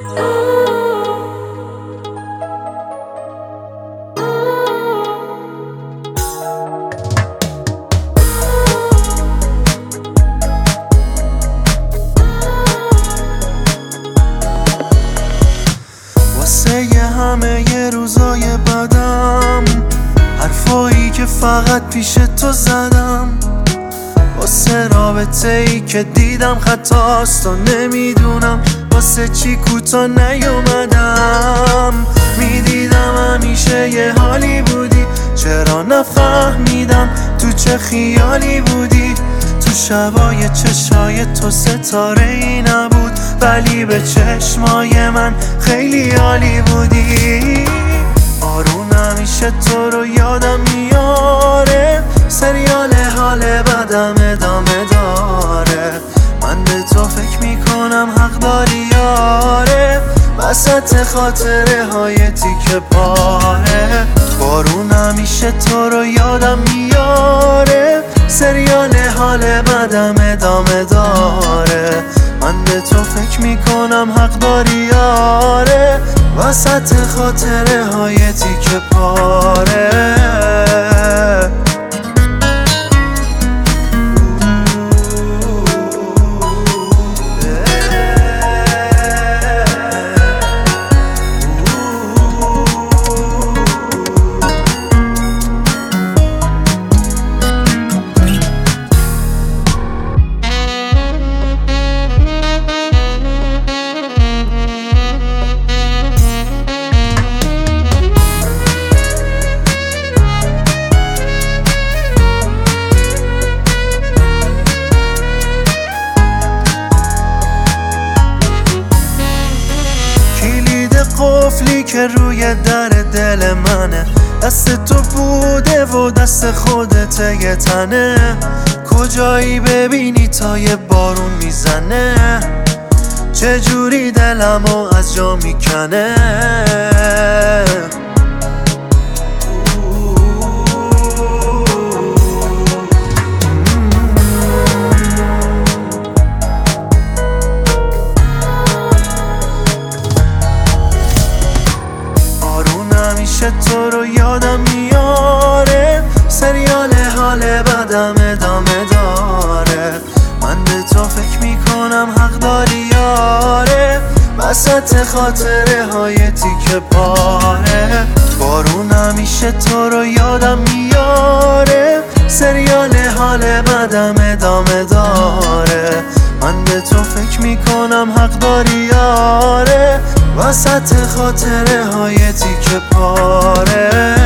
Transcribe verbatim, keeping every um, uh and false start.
واسه یه همه یه روزای بدم، حرفایی که فقط پیش تو زدم، واسه رابطه ای که دیدم خطاست و نمیدونم واسه چی کوتا نیومدم. میدیدم همیشه یه حالی بودی، چرا نفهمیدم تو چه خیالی بودی. تو شبای چشای تو ستاره ای نبود، ولی به چشمای من خیلی عالی بودی. آروم همیشه تو رو یادم میاره، سریال حال بدم ادامه داره. من به تو فکر میکنم حق داری یاره، وسط خاطره های تیکه پاره. بارون همیشه تو رو یادم میاره، سریال حال بدم ادامه داره. من به تو فکر میکنم حق داری یاره، وسط خاطره های تیکه پاره. قفلی که روی در دل منه، دست تو بوده و دست خودت یه تنه. کجایی ببینی تا یه بارون میزنه، چجوری دلمو از جا میکنه. همیشه تو رو یادم میاره، سریال حال بدم ادامه داره. من به تو فکر میکنم حق داری یاره، وسط خاطره های تیکه پاره. بارون همیشه تو رو یادم میاره، سریال حال بدم ادامه داره. من به تو فکر میکنم حق داری یاره، وسط خاطره های تیکه پاره.